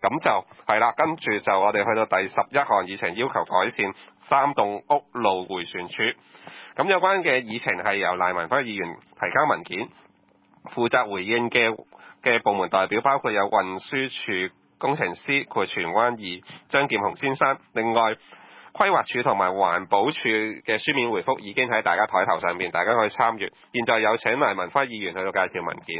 咁就係啦，跟住就我哋去到第11項議程，要求改善3棟屋路迴旋處。咁有關嘅議程係由賴文輝議員提交文件，負責回應嘅部門代表包括有運輸署工程師荃灣2張劍雄先生。另外規劃署同埋環保署嘅書面回覆已經喺大家台頭上面，大家可以參閱。現在有請賴文輝議員去到介紹文件。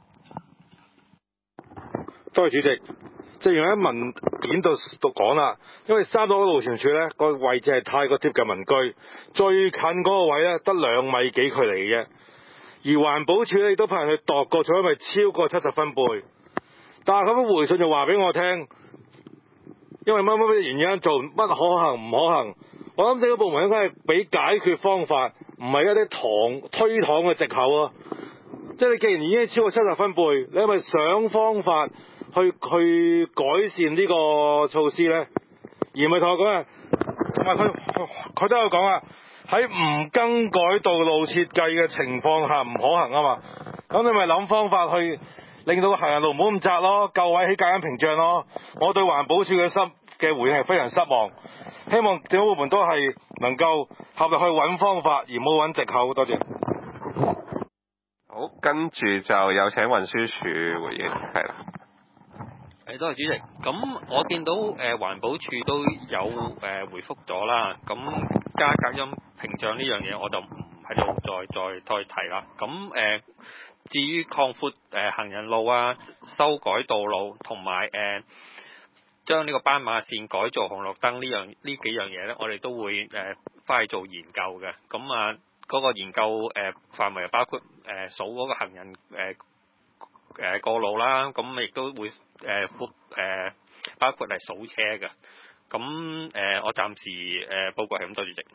多謝主席。正如喺文件度講啦，因為3棟屋路迴旋處呢個位置係太過貼近民居，最近嗰個位呢得2米幾距離嘅，而環保署呢亦都派人去度過咗，因為超過70分貝。但係咁樣回信就話俾我聽，因為乜乜原因做乜可行唔可行，我諗政府部門應該係俾解決方法，唔係一啲推搪嘅藉口啊！即係你既然已經超過70分貝，你係咪想方法去改善呢個措施呢？而唔係同我講啊，同埋佢都有講啊，喺唔更改道路設計嘅情況下唔可行啊嘛。咁你咪諗方法去令到個行人路唔好咁窄咯，夠位起隔音屏障咯。我對環保署嘅回應係非常失望，希望政府部門都係能夠合力去揾方法，而唔好揾藉口。多謝。 好，跟住就有請運輸署回應，係啦。 多謝主席。咁我見到環保署都有回覆咗啦。咁加隔音屏障呢樣嘢我就唔喺度再提啦。咁至於擴闊行人路啊、修改道路同埋將呢個斑馬線改做紅綠燈呢幾樣嘢呢，我哋都會翻去做研究嘅。咁啊嗰個研究範圍包括數嗰個行人過路啦，咁亦都會包括係數車嘅。咁我暫時報告係咁多，主席。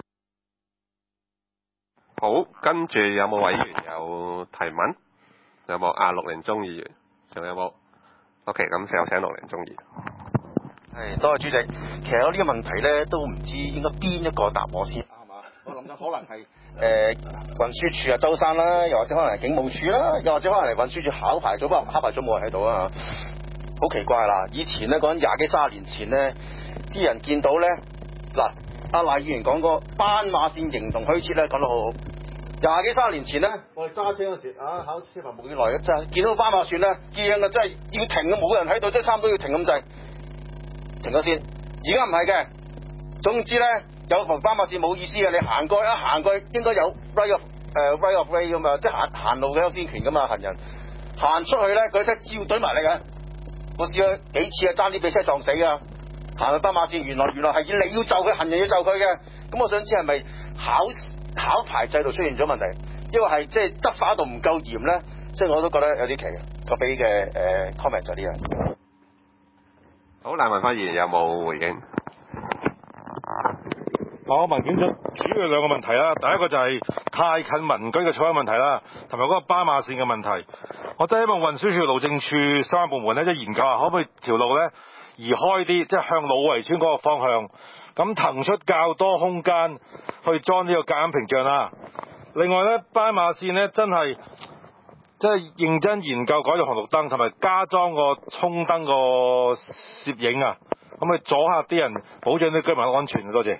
好，跟住有冇委員有提問？有冇啊？陸凌忠議員，仲有冇 ？OK， 咁就有請陸凌忠議員。 係，多謝主席。其實我呢個問題咧都唔知應該邊一個答我先，係嘛？我諗緊可能係運輸署啊周生啦，又或者可能係警務處啦，又或者可能係運輸署考牌組，不過考牌組冇人喺度啊。好奇怪啦！以前咧講緊20幾30年前咧，啲人見到咧嗱，阿賴議員講個斑馬線形同虛設咧講得好好。20幾30年前咧，我哋揸車嗰時考車牌冇幾耐嘅，真係見到斑馬線咧，驚啊！真係要停啊，冇人喺度，真係差唔多要停咁滯，停咗先。而家唔係嘅，總之咧有條斑馬線冇意思嘅，你行過應該有 right of way 噶嘛，即係行路嘅優先權噶嘛，行人行出去咧，嗰啲車照懟埋你嘅。我試過幾次啊，爭啲俾車撞死噶，行去斑馬線，原來係你要就佢，行人要就佢嘅。咁我想知係咪考牌制度出現咗問題，因為係即係執法度唔夠嚴咧，即係我都覺得有啲奇嘅。我俾嘅 comment 就係呢樣。 好，賴文輝議員有冇回應？ 我文件主要兩個問題啦，第一個就係太近民居嘅噪音問題啦，同埋嗰個斑馬線嘅問題。我真係希望運輸署、路政署相關部門咧，即係研究下可唔可以條路咧移開啲，即係向老圍村嗰個方向，咁騰出較多空間去裝呢個隔音屏障啦。另外咧，斑馬線咧真係即係認真研究改做紅綠燈，同埋加裝個衝燈個攝影啊，咁去阻嚇啲人，保障啲居民安全。多謝。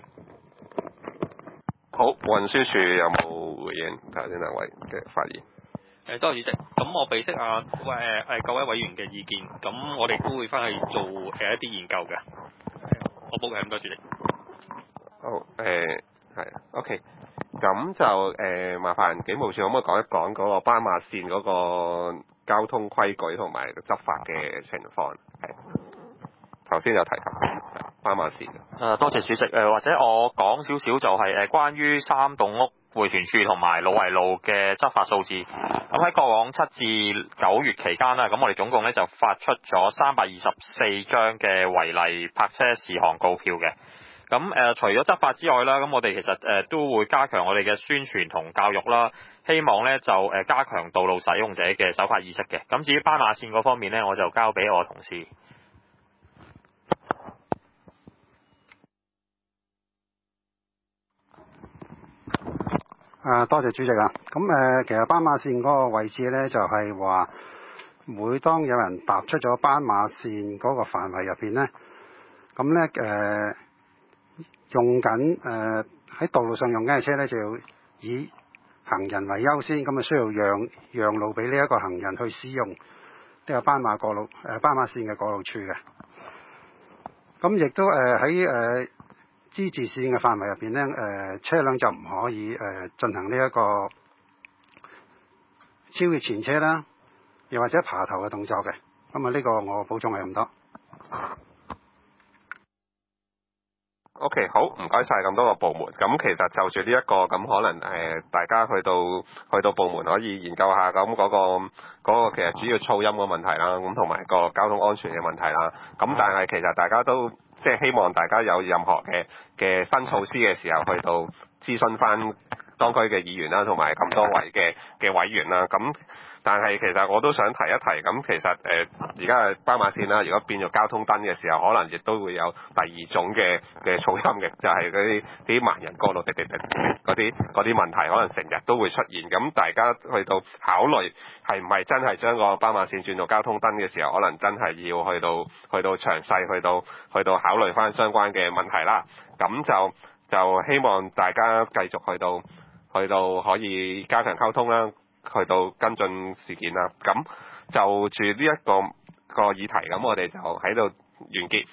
好，運輸署有冇回應頭先兩位嘅發言？ 多謝主席。咁我備悉各位委員嘅意見，咁我哋都會翻去做一啲研究嘅。我報告咁多，主席。 好，係 OK。咁就麻煩警務處可唔可以講一講嗰個斑馬線嗰個交通規矩同埋執法嘅情況？係頭先有提及斑馬線。 多謝主席。或者我講少少就係關於3棟屋迴旋處同埋老圍路嘅執法數字。咁喺過往7至9月期間啦，咁我哋總共咧就發出咗324張嘅違例泊車事項告票嘅。咁除咗執法之外啦，咁我哋其實都會加強我哋嘅宣傳同教育啦，希望咧就加強道路使用者嘅守法意識嘅。咁至於斑馬線嗰方面咧，我就交俾我同事。 多謝主席啊。咁其實斑馬線嗰個位置咧就係話每當有人踏出咗斑馬線嗰個範圍入邊呢，咁呢用緊喺道路上用緊嘅車呢，就要以行人為優先，咁啊需要讓路俾呢一個行人去使用呢個斑馬線嘅過路處嘅。咁亦都喺之字線嘅範圍入邊呢，車輛就唔可以進行呢一個超越前車啦，又或者爬頭嘅動作嘅。咁啊呢個我補充係咁多。 OK， 好，唔該晒咁多個部門。咁其實就住呢一個咁可能大家去到部門可以研究下咁嗰個其實主要噪音嘅問題啦，咁同埋個交通安全嘅問題啦。咁但係其實大家都即係希望大家有任何嘅新措施嘅時候，去到諮詢翻當區嘅議員啦，同埋咁多位嘅委員啦。咁但係其實我都想提一提，咁其實而家嘅斑馬線啦，如果變做交通燈嘅時候，可能亦都會有第二種嘅噪音嘅，就係嗰啲盲人過路滴滴滴嗰啲問題，可能成日都會出現。咁大家去到考慮係唔係真係將個斑馬線轉做交通燈嘅時候，可能真係要去到詳細去到考慮翻相關嘅問題啦。咁就希望大家繼續去到可以加強溝通啦。去到跟進事件啦，咁就住呢一個議題，咁我哋就喺度完結。